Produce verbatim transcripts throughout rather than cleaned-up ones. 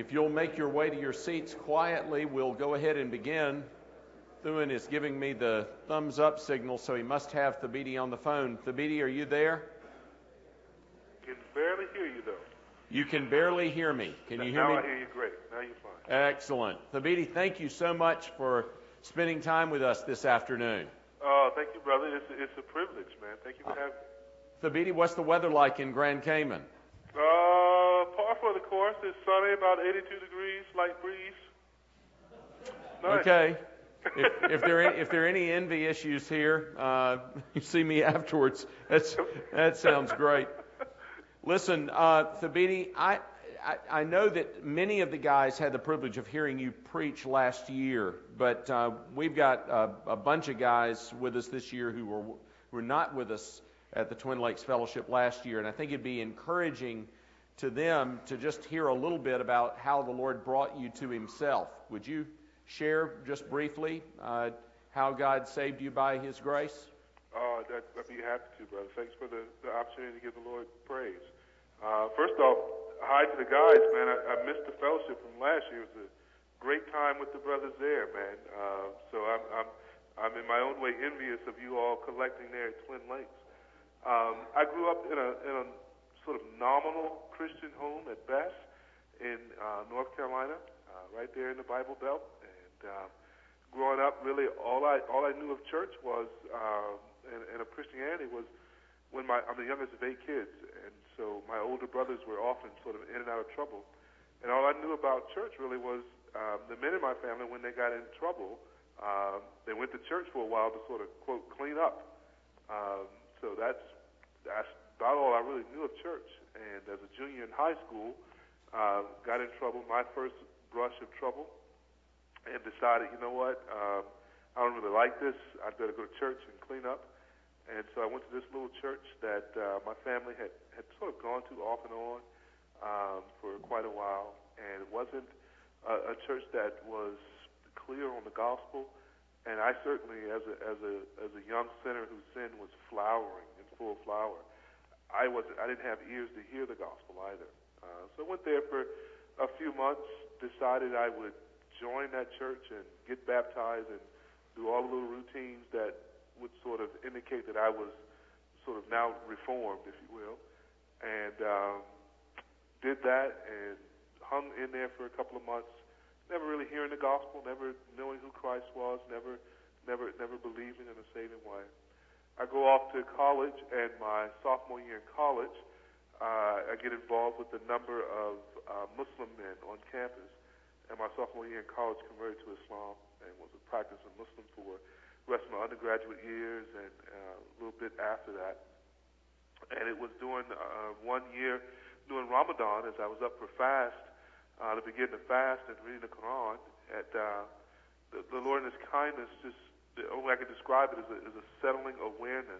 If you'll make your way to your seats quietly, we'll go ahead and begin. Thuan is giving me the thumbs up signal, so he must have Thabiti on the phone. Thabiti, are you there? I can barely hear you, though. You can barely hear me. Can you hear now me? Now I hear you great. Now you're fine. Excellent. Thabiti, thank you so much for spending time with us this afternoon. Oh, uh, thank you, brother. It's, it's a privilege, man. Thank you for having me. Thabiti, what's the weather like in Grand Cayman? Uh, par for the course. It's sunny, about eighty-two degrees, light breeze. Nice. Okay. if, if there are, if there are any envy issues here, uh, you see me afterwards. That's that sounds great. Listen, uh, Thabiti, I, I I know that many of the guys had the privilege of hearing you preach last year, but uh, we've got uh, a bunch of guys with us this year who were who were not with us at the Twin Lakes Fellowship last year, and I think it'd be encouraging to them to just hear a little bit about how the Lord brought you to Himself. Would you share just briefly uh, how God saved you by His grace? Oh, uh, I'd be happy to, brother. Thanks for the, the opportunity to give the Lord praise. Uh, first off, hi to the guys, man. I, I missed the fellowship from last year. It was a great time with the brothers there, man. Uh, so I'm, I'm, I'm in my own way envious of you all collecting there at Twin Lakes. Um, I grew up in a, in a sort of nominal Christian home at best in uh, North Carolina, uh, right there in the Bible Belt. And uh, growing up, really, all I all I knew of church was uh, and, and of Christianity was when my I'm the youngest of eight kids, and so my older brothers were often sort of in and out of trouble. And all I knew about church really was um, the men in my family, when they got in trouble, um, they went to church for a while to sort of quote clean up. Um, so that's That's about all I really knew of church. And as a junior in high school, uh, got in trouble, my first brush of trouble, and decided, you know what, um, I don't really like this. I'd better go to church and clean up. And so I went to this little church that uh, my family had, had sort of gone to off and on um, for quite a while. And it wasn't a, a church that was clear on the gospel. And I certainly, as a as a as a young sinner whose sin was flowering in full flower, I wasn't. I didn't have ears to hear the gospel either. Uh, so I went there for a few months. Decided I would join that church and get baptized and do all the little routines that would sort of indicate that I was sort of now reformed, if you will. And um, did that and hung in there for a couple of months. Never really hearing the gospel, never knowing who Christ was, never, never, never believing in a saving way. I go off to college, and my sophomore year in college, uh, I get involved with a number of uh, Muslim men on campus. And my sophomore year in college, converted to Islam and was a practicing Muslim for the rest of my undergraduate years and uh, a little bit after that. And it was during uh, one year during Ramadan, as I was up for fast. Uh, to begin to fast and reading the Quran, at uh, the, the Lord in His kindness, just the only way I can describe it is a, is a settling awareness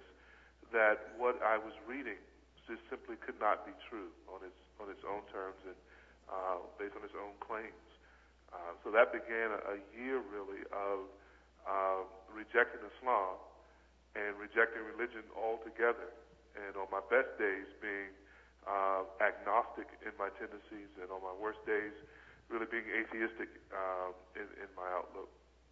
that what I was reading just simply could not be true on its on its own terms and uh, based on its own claims. Uh, so that began a, a year really of uh, rejecting Islam and rejecting religion altogether, and on my best days being Uh, agnostic in my tendencies, and on my worst days, really being atheistic um, in, in my outlook.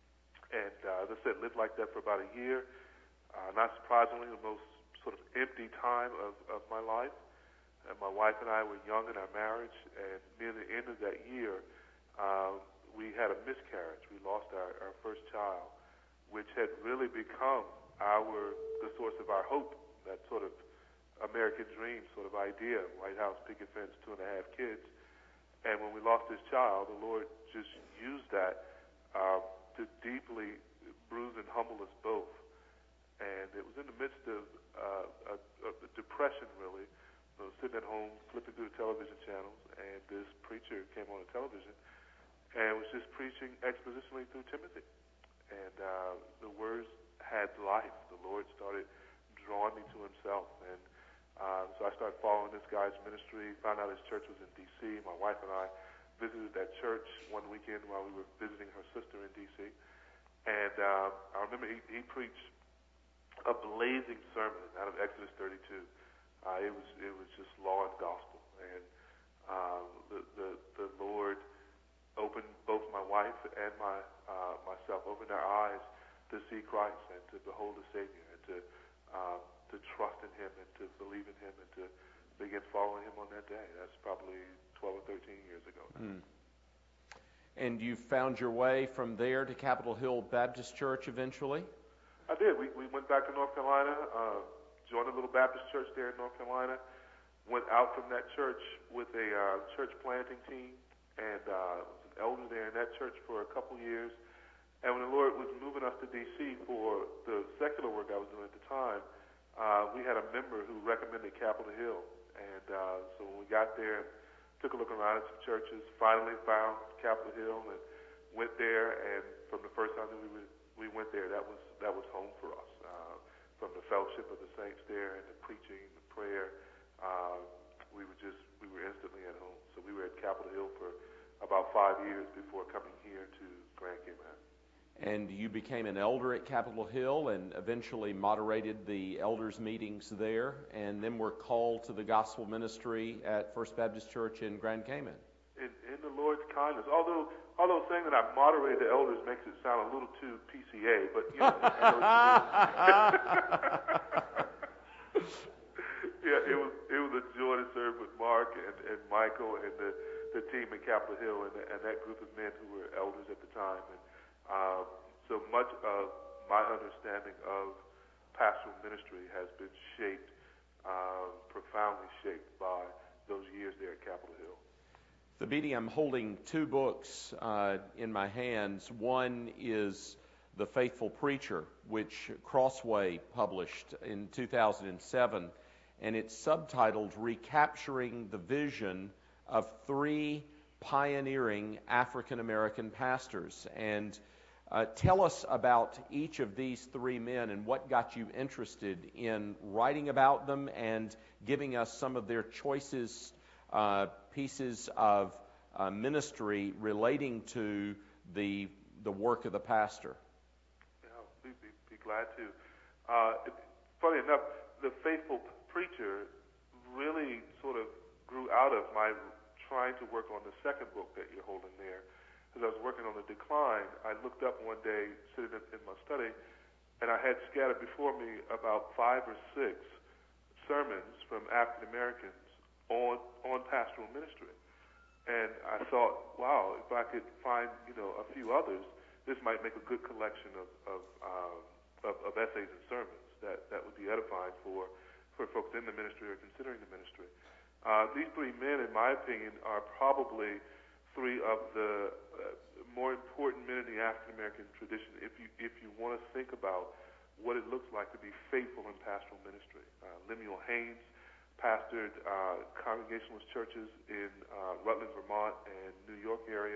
And uh, as I said, lived like that for about a year. Uh, not surprisingly, the most sort of empty time of, of my life. And my wife and I were young in our marriage, and near the end of that year, uh, we had a miscarriage. We lost our, our first child, which had really become our the source of our hope, that sort of American dream sort of idea, White House, picket fence, two and a half kids. And when we lost this child, the Lord just used that uh, to deeply bruise and humble us both. And it was in the midst of uh, a, a depression, really. I was sitting at home, flipping through the television channels, and this preacher came on the television and was just preaching expositionally through Timothy. And uh, the words had life. The Lord started drawing me to Himself. And Uh, so I started following this guy's ministry, found out his church was in D C My wife and I visited that church one weekend while we were visiting her sister in D C And uh, I remember he, he preached a blazing sermon out of Exodus thirty-two. Uh, it was it was just law and gospel. And uh, the, the, the Lord opened both my wife and my uh, myself, opened our eyes to see Christ and to behold the Savior and to uh, to trust in Him and to believe in Him and to begin following Him on that day. That's probably twelve or thirteen years ago now. Mm. And you found your way from there to Capitol Hill Baptist Church eventually? I did. We we went back to North Carolina, uh, joined a little Baptist church there in North Carolina, went out from that church with a uh, church planting team, and uh, was an elder there in that church for a couple years. And when the Lord was moving us to D C for the secular work I was doing at the time, uh, we had a member who recommended Capitol Hill. And uh, so when we got there, took a look around at some churches, finally found Capitol Hill and went there. And from the first time that we were, we went there, that was that was home for us. Uh, from the fellowship of the saints there and the preaching, the prayer, uh, we were just we were instantly at home. So we were at Capitol Hill for about five years before coming here to Grand Cayman. And you became an elder at Capitol Hill and eventually moderated the elders' meetings there, and then were called to the gospel ministry at First Baptist Church in Grand Cayman. In, in the Lord's kindness, although although saying that I moderated the elders makes it sound a little too P C A, but you know, I know what you mean. Yeah, it was it was a joy to serve with Mark and, and Michael and the, the team at Capitol Hill and, and that group of men who were elders at the time. And Um, so much of my understanding of pastoral ministry has been shaped, uh, profoundly shaped by those years there at Capitol Hill. Thabiti, I'm holding two books uh, in my hands. One is The Faithful Preacher, which Crossway published in two thousand seven, and it's subtitled Recapturing the Vision of Three Pioneering African American Pastors. And Uh, tell us about each of these three men and what got you interested in writing about them and giving us some of their choices, uh, pieces of uh, ministry relating to the the work of the pastor. Yeah, we'd be, be glad to. Uh, it, funny enough, The Faithful Preacher really sort of grew out of my trying to work on the second book that you're holding there. As I was working on The Decline, I looked up one day, sitting in, in my study, and I had scattered before me about five or six sermons from African Americans on on pastoral ministry. And I thought, wow, if I could find, you know, a few others, this might make a good collection of of, um, of, of essays and sermons that, that would be edifying for, for folks in the ministry or considering the ministry. Uh, these three men, in my opinion, are probably three of the uh, more important men in the African American tradition. If you if you want to think about what it looks like to be faithful in pastoral ministry, uh, Lemuel Haynes pastored uh, Congregationalist churches in uh, Rutland, Vermont, and New York area.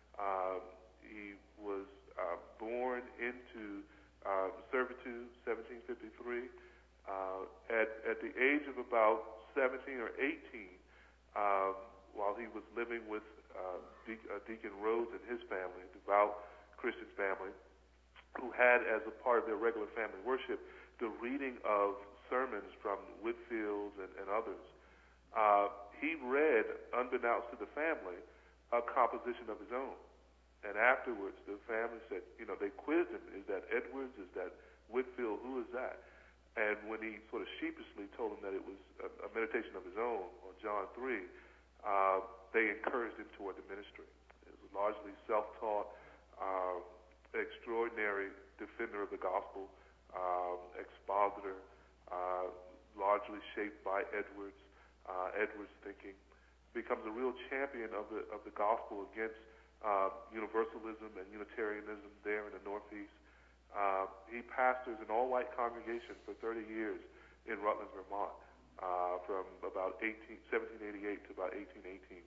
Um, he was uh, born into uh, servitude, seventeen fifty-three. Uh, at at the age of about seventeen or eighteen, um, while he was living with Uh, De- uh, Deacon Rhodes and his family, a devout Christian family, who had as a part of their regular family worship the reading of sermons from Whitfield and, and others. Uh, he read, unbeknownst to the family, a composition of his own. And afterwards, the family said, you know, they quizzed him, is that Edwards? Is that Whitfield? Who is that? And when he sort of sheepishly told them that it was a, a meditation of his own on John three, uh, they encouraged him toward the ministry. It was largely self-taught, um, extraordinary defender of the gospel, um, expositor, uh, largely shaped by Edwards, uh, Edwards thinking, becomes a real champion of the of the gospel against uh, universalism and Unitarianism there in the Northeast. Uh, he pastors an all-white congregation for thirty years in Rutland, Vermont, uh, from about seventeen eighty-eight to about eighteen eighteen.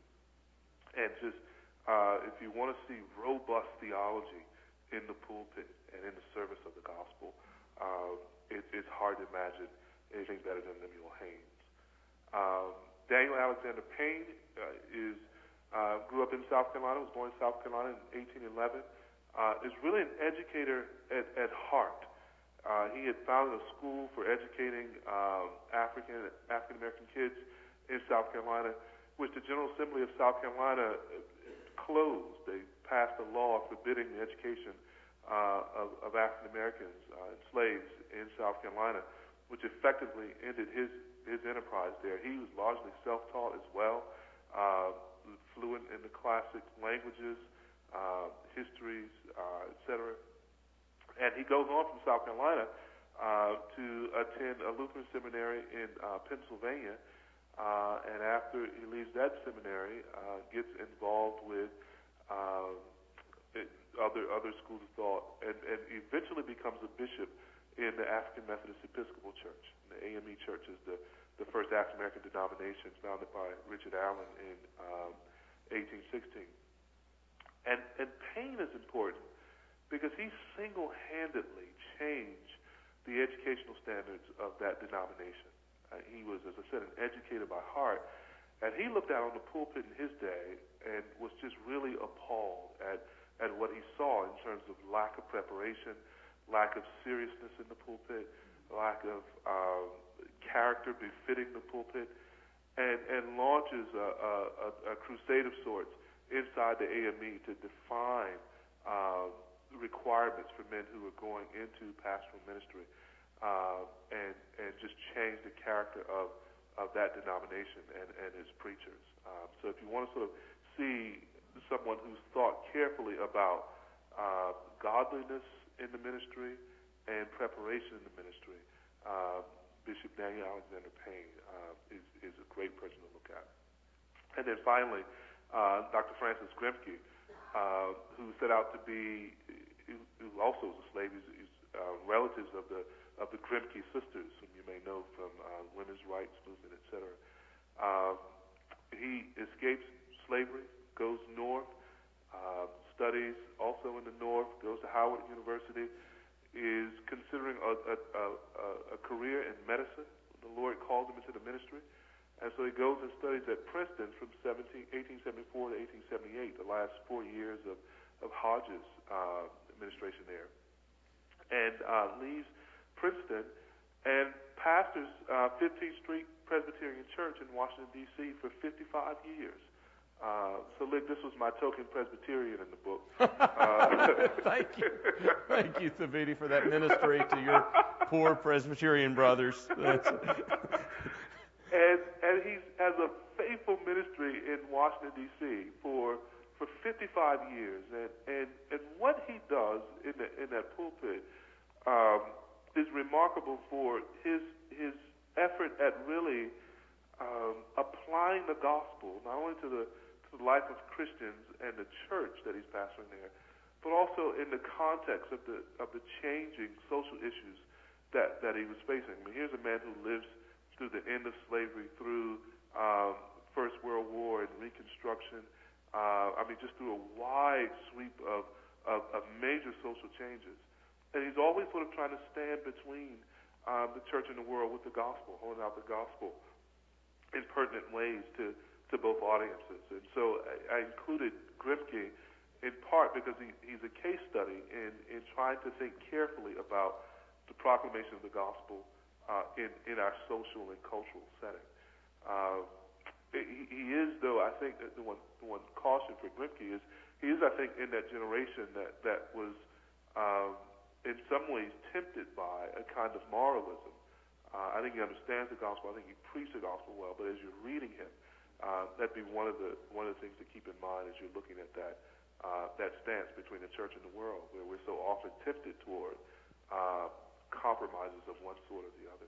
And just, uh, if you want to see robust theology in the pulpit and in the service of the gospel, uh, it, it's hard to imagine anything better than Lemuel Haynes. Um, Daniel Alexander Payne uh, is uh, grew up in South Carolina, was born in South Carolina in eighteen eleven, uh, is really an educator at, at heart. Uh, he had founded a school for educating um, African African American kids in South Carolina, which the General Assembly of South Carolina closed. They passed a law forbidding the education uh, of, of African Americans uh, and slaves in South Carolina, which effectively ended his his enterprise there. He was largely self-taught as well, uh, fluent in the classic languages, uh, histories, uh, et cetera. And he goes on from South Carolina uh, to attend a Lutheran seminary in uh, Pennsylvania. Uh, and after he leaves that seminary, uh, gets involved with uh, it, other other schools of thought, and, and eventually becomes a bishop in the African Methodist Episcopal Church. The A M E Church is the, the first African American denomination founded by Richard Allen in um, eighteen sixteen. And, and Payne is important because he single-handedly changed the educational standards of that denomination. Uh, he was, as I said, an educator by heart, and he looked out on the pulpit in his day and was just really appalled at, at what he saw in terms of lack of preparation, lack of seriousness in the pulpit, lack of um, character befitting the pulpit, and, and launches a, a, a crusade of sorts inside the A M E to define uh, requirements for men who are going into pastoral ministry, uh, and, and just change the character of, of that denomination and, and its preachers. Um, so if you want to sort of see someone who's thought carefully about uh, godliness in the ministry and preparation in the ministry, uh, Bishop Daniel Alexander Payne uh, is, is a great person to look at. And then finally, uh, Doctor Francis Grimke, uh, who set out to be, who, who also was a slave. He's, he's uh, relatives of the of the Grimke sisters, whom you may know from uh, women's rights movement, et cetera. Um, he escapes slavery, goes north, uh, studies also in the north, goes to Howard University, is considering a, a, a, a career in medicine. The Lord called him into the ministry. And so he goes and studies at Princeton from eighteen seventy-four to eighteen seventy-eight, the last four years of, of Hodges' uh, administration there. And uh, leaves Princeton and pastors uh, fifteenth Street Presbyterian Church in Washington, D C for fifty-five years. Uh, so, Lick, this was my token Presbyterian in the book. Uh, Thank you. Thank you, Thabiti, for that ministry to your poor Presbyterian brothers. That's And, and he has a faithful ministry in Washington, D C for for fifty-five years. And, and, and what he does in, the, in that pulpit um, is remarkable for his, his effort at really um, applying the gospel, not only to the, to the life of Christians and the church that he's pastoring there, but also in the context of the, of the changing social issues that, that he was facing. I mean, here's a man who lives through the end of slavery, through um, First World War and Reconstruction. Uh, I mean, just through a wide sweep of, of, of major social changes. And he's always sort of trying to stand between um, the church and the world with the gospel, holding out the gospel in pertinent ways to, to both audiences. And so I, I included Grimke in part because he, he's a case study in, in trying to think carefully about the proclamation of the gospel Uh, in, in our social and cultural setting. Uh, he, he is, though, I think that the one, the one caution for Grimke is, he is, I think, in that generation that, that was um, in some ways tempted by a kind of moralism. Uh, I think he understands the gospel. I think he preached the gospel well, but as you're reading him, uh, that'd be one of the one of the things to keep in mind as you're looking at that uh, that stance between the church and the world, where we're so often tempted toward uh, compromises of one sort or the other.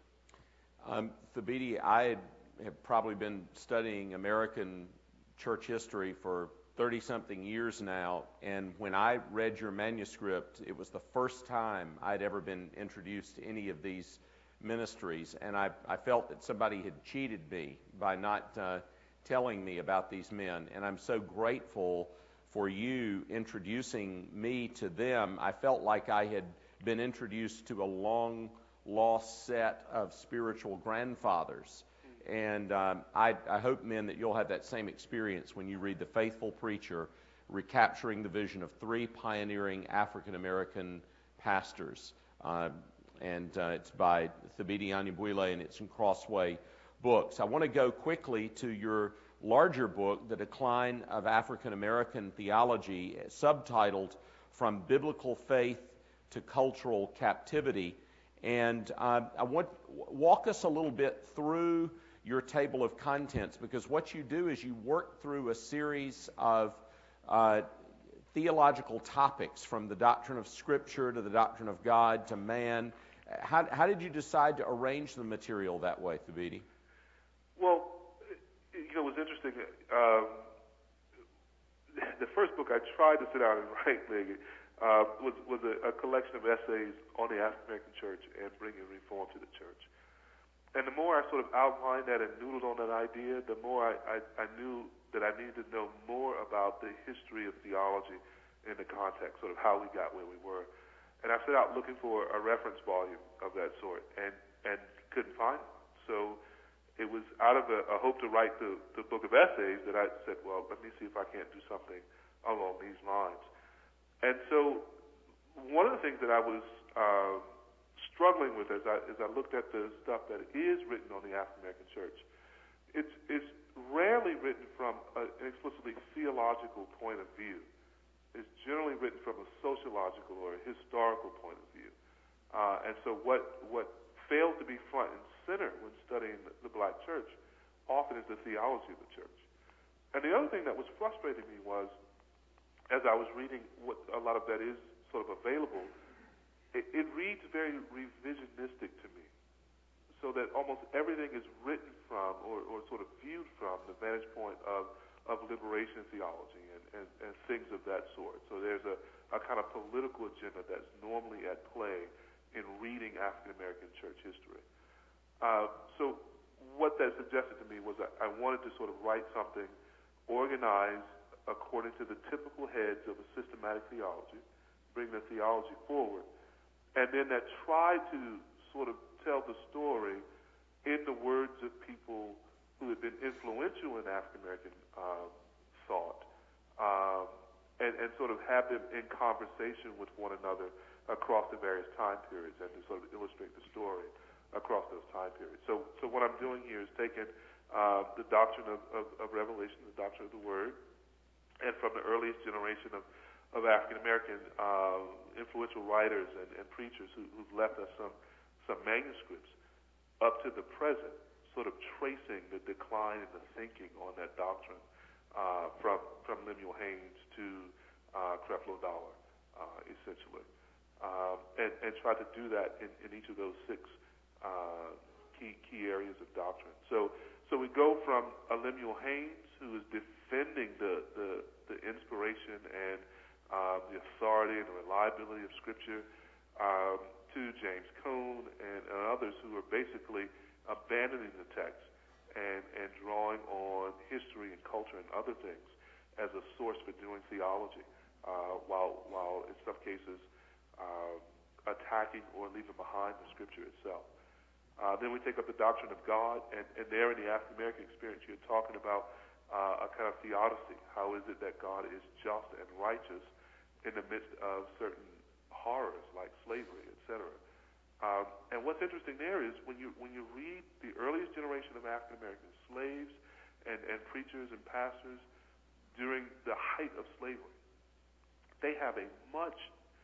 Um, Thabiti, I have probably been studying American church history for thirty-something years now, and when I read your manuscript, it was the first time I'd ever been introduced to any of these ministries, and I, I felt that somebody had cheated me by not uh, telling me about these men, and I'm so grateful for you introducing me to them. I felt like I had been introduced to a long lost set of spiritual grandfathers. And um, I, I hope, men, that you'll have that same experience when you read The Faithful Preacher, recapturing the vision of three pioneering African-American pastors. Uh, and uh, it's by Thabiti Anyabwile, and it's in Crossway Books. I want to go quickly to your larger book, The Decline of African American Theology, subtitled From Biblical Faith to Cultural Captivity. And uh, I want walk us a little bit through your table of contents, because what you do is you work through a series of uh, theological topics, from the doctrine of Scripture to the doctrine of God to man. How, how did you decide to arrange the material that way, Thabiti? Well, you know, it was interesting. Um, the first book I tried to sit down and write, maybe, uh, was, was a, a collection of essays on the African American church and bringing reform to the church. And the more I sort of outlined that and noodled on that idea, the more I, I, I knew that I needed to know more about the history of theology in the context, sort of how we got where we were. And I set out looking for a reference volume of that sort, and, and couldn't find one. So it was out of a, a hope to write the, the book of essays that I said, well, let me see if I can't do something along these lines. And so one of the things that I was uh, struggling with as I, as I looked at the stuff that is written on the African American church, it's, it's rarely written from a, an explicitly theological point of view. It's generally written from a sociological or a historical point of view. Uh, and so what, what fails to be front and center when studying the, the black church often is the theology of the church. And the other thing that was frustrating me was, as I was reading what a lot of that is sort of available, it, it reads very revisionistic to me, so that almost everything is written from or, or sort of viewed from the vantage point of, of liberation theology and, and, and things of that sort. So there's a, a kind of political agenda that's normally at play in reading African American church history. Uh, so what that suggested to me was that I wanted to sort of write something organized according to the typical heads of a systematic theology, bring the theology forward, and then that tried to sort of tell the story in the words of people who had been influential in African American uh, thought, um, and, and sort of have them in conversation with one another across the various time periods, and to sort of illustrate the story across those time periods. So, so what I'm doing here is taking uh, the doctrine of, of, of Revelation, the doctrine of the Word, and from the earliest generation of, of African American uh, influential writers and, and preachers who, who've left us some some manuscripts up to the present, sort of tracing the decline in the thinking on that doctrine uh, from from Lemuel Haynes to uh, Creflo Dollar, uh, essentially, um, and, and try to do that in, in each of those six uh, key key areas of doctrine. So so we go from a Lemuel Haynes, who is defending the the, the inspiration and um, the authority and the reliability of Scripture, um, to James Cone and, and others who are basically abandoning the text and, and drawing on history and culture and other things as a source for doing theology, uh, while, while in some cases uh, attacking or leaving behind the Scripture itself. Uh, then we take up the doctrine of God, and, and there in the African American experience, you're talking about uh, a kind of theodicy. How is it that God is just and righteous in the midst of certain horrors like slavery, et cetera? Um, and what's interesting there is when you when you read the earliest generation of African American slaves and, and preachers and pastors during the height of slavery, they have a much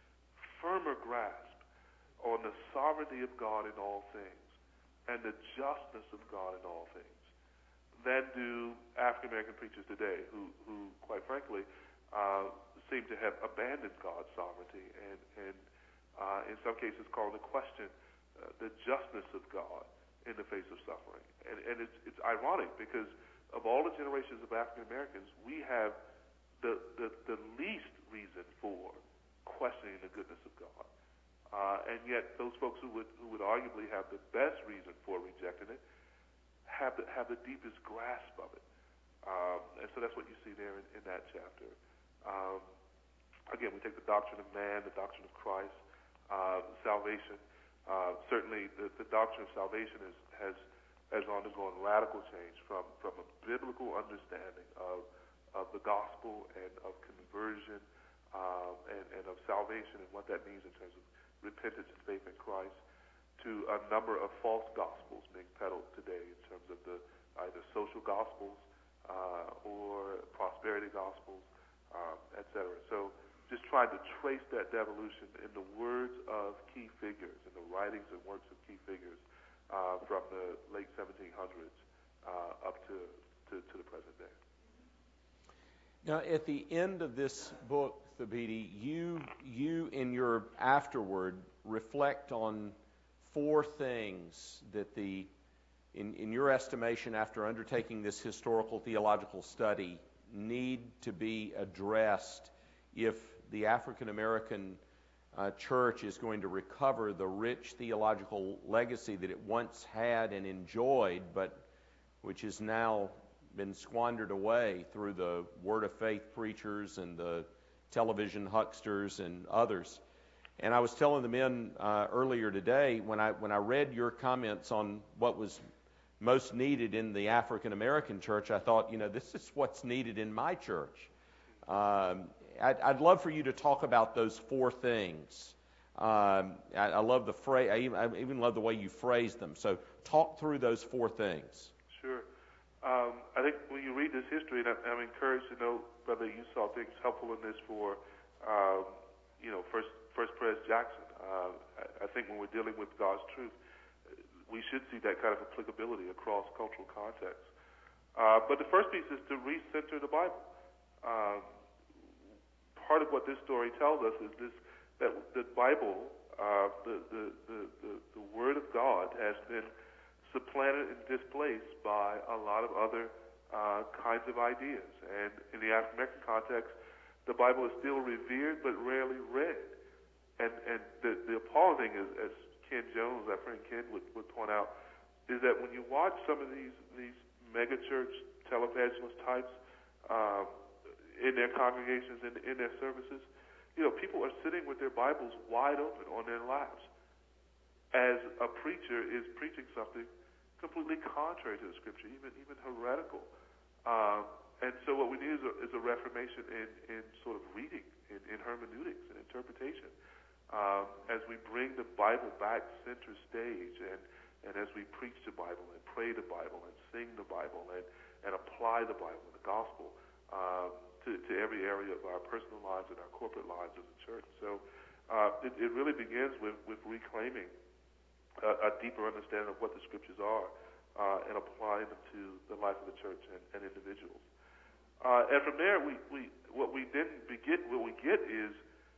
firmer grasp on the sovereignty of God in all things and the justness of God in all things than do African American preachers today, who, who quite frankly, uh, seem to have abandoned God's sovereignty and, and uh, in some cases call into question uh, the justness of God in the face of suffering. And, and it's, it's ironic because of all the generations of African Americans, we have the, the, the least reason for questioning the goodness of God. Uh, and yet those folks who would, who would arguably have the best reason for rejecting it have the, have the deepest grasp of it. Um, and so that's what you see there in, in that chapter. Um, again, we take the doctrine of man, the doctrine of Christ, uh, salvation. Uh, certainly the, the doctrine of salvation is, has, has undergone radical change from, from a biblical understanding of, of the gospel and of conversion um, and, and of salvation and what that means in terms of repentance and faith in Christ, to a number of false gospels being peddled today in terms of the either social gospels, uh, or prosperity gospels, um, et cetera. So just trying to trace that devolution in the words of key figures, in the writings and works of key figures uh, from the late seventeen hundreds uh, up to, to, to the present day. Now, at the end of this book, Thabiti, you, you in your afterword reflect on four things that the, in, in your estimation, after undertaking this historical theological study, need to be addressed if the African American uh, church is going to recover the rich theological legacy that it once had and enjoyed, but which has now been squandered away through the word of faith preachers and the television hucksters and others. And I was telling the men uh, earlier today, when I when I read your comments on what was most needed in the African American church, I thought, you know, this is what's needed in my church. Um, I'd, I'd love for you to talk about those four things. Um, I, I love the phrase. I even, I even love the way you phrased them. So talk through those four things. Sure. Um, I think when you read this history, and I'm encouraged to know, Brother, you saw things helpful in this for, um, you know, First First Pres Jackson. Uh, I, I think when we're dealing with God's truth, we should see that kind of applicability across cultural contexts. Uh, but the first piece is to recenter the Bible. Um, part of what this story tells us is this: that the Bible, uh, the, the the the the Word of God, has been supplanted and displaced by a lot of other uh, kinds of ideas. And in the African American context, the Bible is still revered but rarely read. And and the, the appalling thing is, as Ken Jones, our friend Ken, would, would point out, is that when you watch some of these these megachurch televangelist types um, in their congregations, in, in their services, you know, people are sitting with their Bibles wide open on their laps as a preacher is preaching something completely contrary to the Scripture, even even heretical. Um, and so what we need is a, is a reformation in, in sort of reading, in, in hermeneutics and interpretation, um, as we bring the Bible back center stage, and, and as we preach the Bible and pray the Bible and sing the Bible and, and apply the Bible and the gospel um, to, to every area of our personal lives and our corporate lives as a church. So uh, it, it really begins with, with reclaiming A, a deeper understanding of what the Scriptures are uh, and applying them to the life of the church and, and individuals. Uh, and from there, we, we what we then begin, what we get is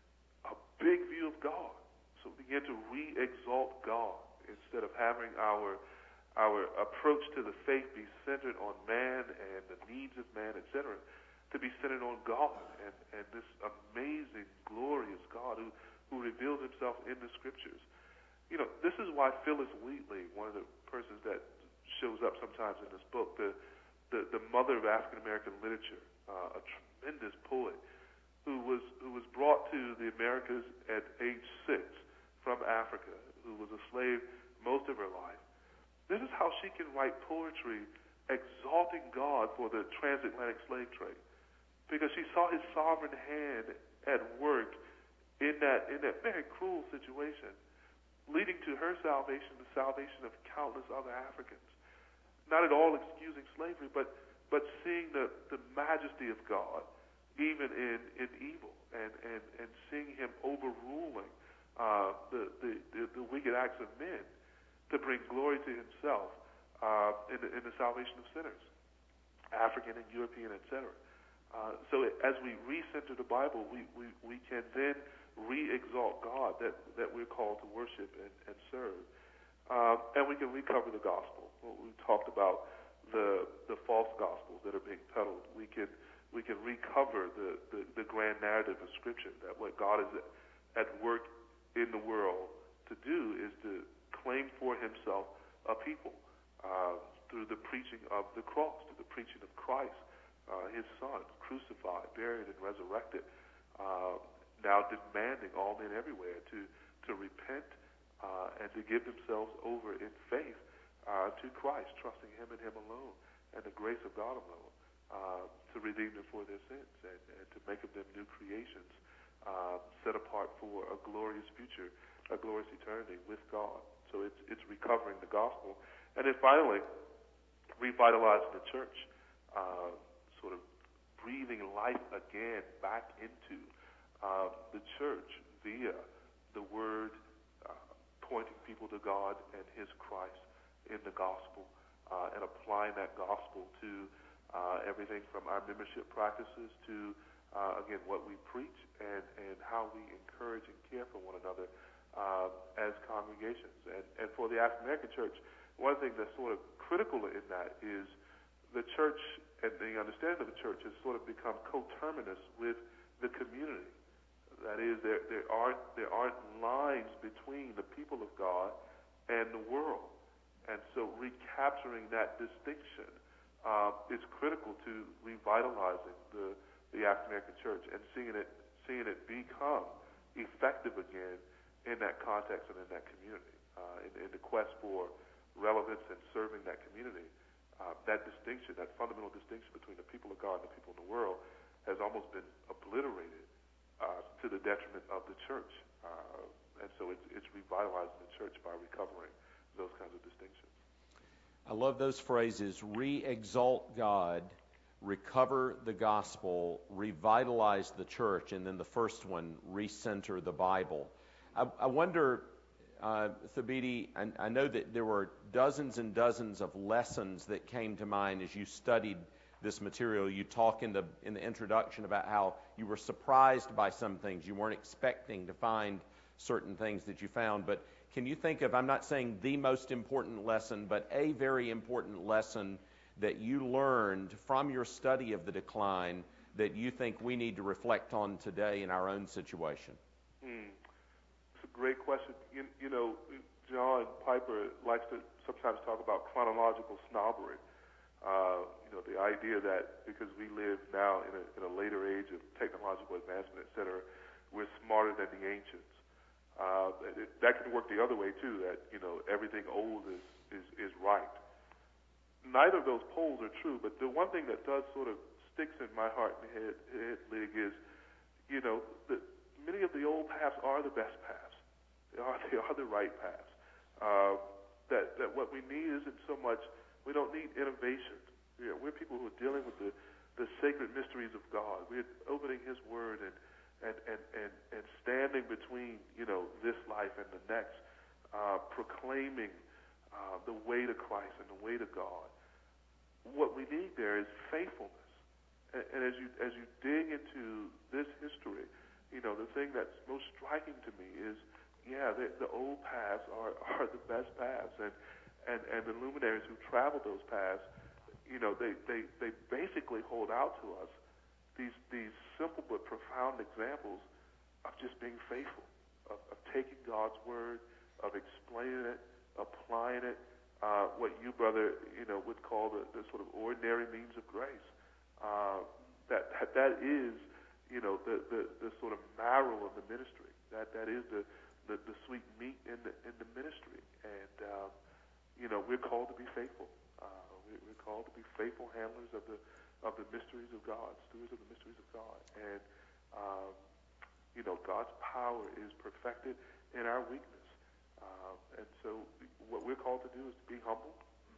a big view of God. So we begin to re-exalt God instead of having our our approach to the faith be centered on man and the needs of man, et cetera, to be centered on God and, and this amazing, glorious God who, who reveals Himself in the Scriptures. You know, this is why Phyllis Wheatley, one of the persons that shows up sometimes in this book, the the, the mother of African American literature, uh, a tremendous poet, who was who was brought to the Americas at age six from Africa, who was a slave most of her life. This is how she can write poetry exalting God for the transatlantic slave trade, because she saw His sovereign hand at work in that in that very cruel situation, leading to her salvation, the salvation of countless other Africans. Not at all excusing slavery, but but seeing the, the majesty of God even in, in evil, and, and, and seeing Him overruling uh, the, the, the, the wicked acts of men to bring glory to Himself uh, in, the, in the salvation of sinners, African and European, et cetera. Uh, so it, as we recenter the Bible, we, we, we can then re-exalt God that, that we're called to worship and, and serve. Um, and we can recover the gospel. We talked about the the false gospels that are being peddled. We can we can recover the, the, the grand narrative of Scripture, that what God is at work in the world to do is to claim for Himself a people uh, through the preaching of the cross, through the preaching of Christ, uh, His Son, crucified, buried, and resurrected, uh, now demanding all men everywhere to, to repent uh, and to give themselves over in faith uh, to Christ, trusting Him and Him alone, and the grace of God alone, uh, to redeem them for their sins and, and to make of them new creations, uh, set apart for a glorious future, a glorious eternity with God. So it's it's recovering the gospel. And then finally, revitalizing the church. uh, sort of breathing life again back into uh, the church via the Word, uh, pointing people to God and His Christ in the gospel, uh, and applying that gospel to uh, everything from our membership practices to, uh, again, what we preach and, and how we encourage and care for one another uh, as congregations. And, and for the African American church, one thing that's sort of critical in that is the church and the understanding of the church has sort of become coterminous with the community. That is, there, there aren't there aren't lines between the people of God and the world, and so recapturing that distinction uh, is critical to revitalizing the the African American church and seeing it seeing it become effective again in that context and in that community, uh, in, in the quest for relevance and serving that community. Uh, that distinction, that fundamental distinction between the people of God and the people in the world, has almost been obliterated uh, to the detriment of the church. Uh, and so it's, it's revitalizing the church by recovering those kinds of distinctions. I love those phrases: re-exalt God, recover the gospel, revitalize the church, and then the first one, recenter the Bible. I, I wonder, uh, Thabiti, I, I know that there were dozens and dozens of lessons that came to mind as you studied this material. You talk in the in the introduction about how you were surprised by some things. You weren't expecting to find certain things that you found. But can you think of, I'm not saying the most important lesson, but a very important lesson that you learned from your study of the decline that you think we need to reflect on today in our own situation? Hmm. It's a great question. You, you know, John Piper likes to sometimes talk about chronological snobbery. Uh, you know, the idea that because we live now in a, in a later age of technological advancement, et cetera, we're smarter than the ancients. Uh, it, that can work the other way, too, that, you know, everything old is, is, is right. Neither of those poles are true, but the one thing that does sort of sticks in my heart and head, head Lig, is, you know, the, many of the old paths are the best paths. They are, they are the right paths. Uh, that, that what we need isn't so much, we don't need innovation. You know, we're people who are dealing with the, the sacred mysteries of God. We're opening His Word and, and, and, and, and standing between, you know, this life and the next, uh, proclaiming uh, the way to Christ and the way to God. What we need there is faithfulness. And, and as you as you dig into this history, you know, the thing that's most striking to me is, yeah, the, the old paths are, are the best paths, and, and, and the luminaries who traveled those paths, you know, they, they, they basically hold out to us these these simple but profound examples of just being faithful, of, of taking God's Word, of explaining it, applying it, uh, what you, brother, you know, would call the, the sort of ordinary means of grace. Uh, that, that that is, you know, the, the, the sort of marrow of the ministry. That that is the The, the sweet meat in the in the ministry, and um, you know, we're called to be faithful. Uh, we, we're called to be faithful handlers of the of the mysteries of God, stewards of the mysteries of God, and um, you know, God's power is perfected in our weakness. Uh, and so, what we're called to do is to be humble,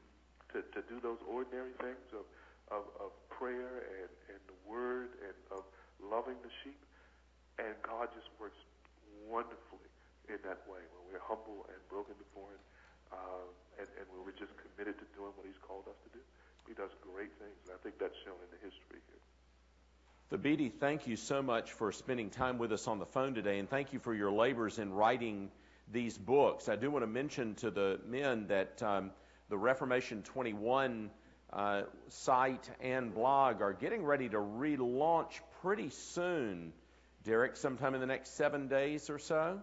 to, to do those ordinary things of of, of prayer and, and the Word and of loving the sheep, and God just works wonderfully in that way, when we're humble and broken before Him, uh, and, and when we're just committed to doing what He's called us to do. He does great things, and I think that's shown in the history here. Thabiti, thank you so much for spending time with us on the phone today, and thank you for your labors in writing these books. I do want to mention to the men that um, the Reformation twenty-one uh, site and blog are getting ready to relaunch pretty soon. Derek, sometime in the next seven days or so?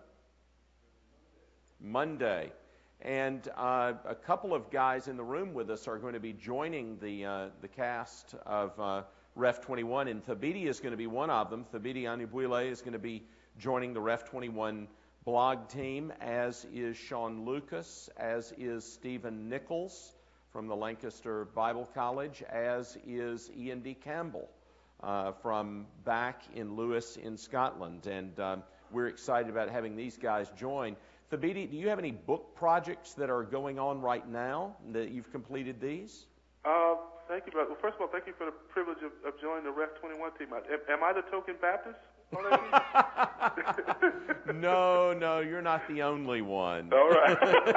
Monday. And uh, a couple of guys in the room with us are going to be joining the uh, the cast of uh, Ref twenty-one, and Thabiti is going to be one of them. Thabiti Anyabwile is going to be joining the Ref twenty-one blog team, as is Sean Lucas, as is Stephen Nichols from the Lancaster Bible College, as is Ian D. Campbell uh, from back in Lewis in Scotland. And um, we're excited about having these guys join. Thabiti, do you have any book projects that are going on right now that you've completed these? Uh, thank you, brother. Well, first of all, thank you for the privilege of, of joining the Ref twenty-one team. Am, am I the token Baptist on that team? No, no, you're not the only one. All right.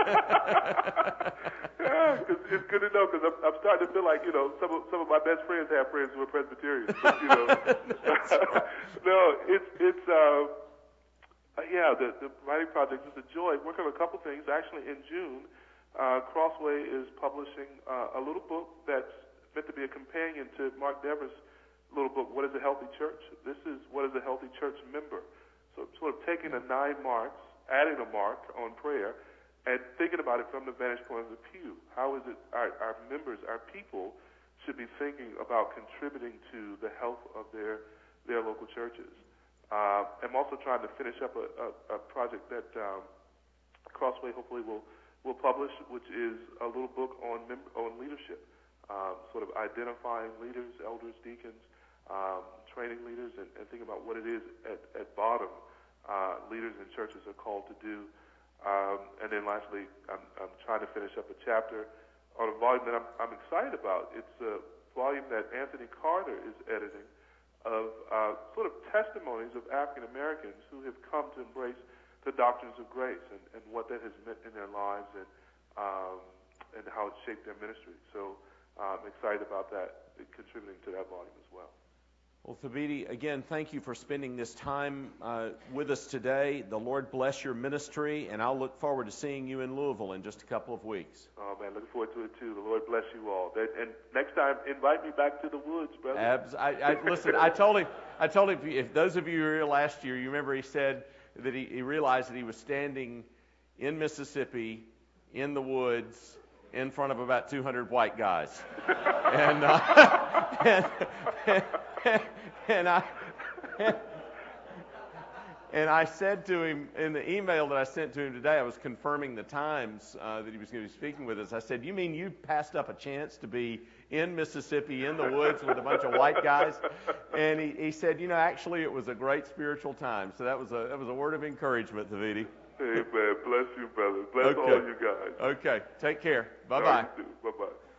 Yeah, it's, it's good to know because I'm, I'm starting to feel like, you know, some of some of my best friends have friends who are Presbyterians. But, you know, no, it's it's uh, yeah, the the writing project is a joy. Working on a couple things. Actually, in June, uh, Crossway is publishing uh, a little book that's meant to be a companion to Mark Dever's little book, What is a Healthy Church? This is What is a Healthy Church Member? So sort of taking the nine marks, adding a mark on prayer, and thinking about it from the vantage point of the pew. How is it our, our members, our people, should be thinking about contributing to the health of their their local churches. Uh, I'm also trying to finish up a, a, a project that um, Crossway hopefully will will publish, which is a little book on mem- on leadership, um, sort of identifying leaders, elders, deacons, um, training leaders, and, and thinking about what it is at, at bottom uh, leaders in churches are called to do. Um, and then lastly, I'm, I'm trying to finish up a chapter on a volume that I'm, I'm excited about. It's a volume that Anthony Carter is editing of uh, sort of testimonies of African Americans who have come to embrace the doctrines of grace and, and what that has meant in their lives and um, and how it shaped their ministry. So uh, I'm excited about that, contributing to that volume as well. Well, Thabiti, again, thank you for spending this time uh, with us today. The Lord bless your ministry, and I'll look forward to seeing you in Louisville in just a couple of weeks. Oh, man, looking forward to it, too. The Lord bless you all. That, and next time, invite me back to the woods, brother. Abs- I, I, listen, I told him, I told him, if those of you who were here last year, you remember he said that he, he realized that he was standing in Mississippi, in the woods, in front of about two hundred white guys. and, uh, and, and And I and I said to him in the email that I sent to him today, I was confirming the times uh, that he was going to be speaking with us. I said, "You mean you passed up a chance to be in Mississippi in the woods with a bunch of white guys?" And he, he said, "You know, actually, it was a great spiritual time." So that was a that was a word of encouragement, Thabiti. Amen. Bless you, brother. Bless Okay. all you guys. Okay. Take care. Bye bye. Bye bye.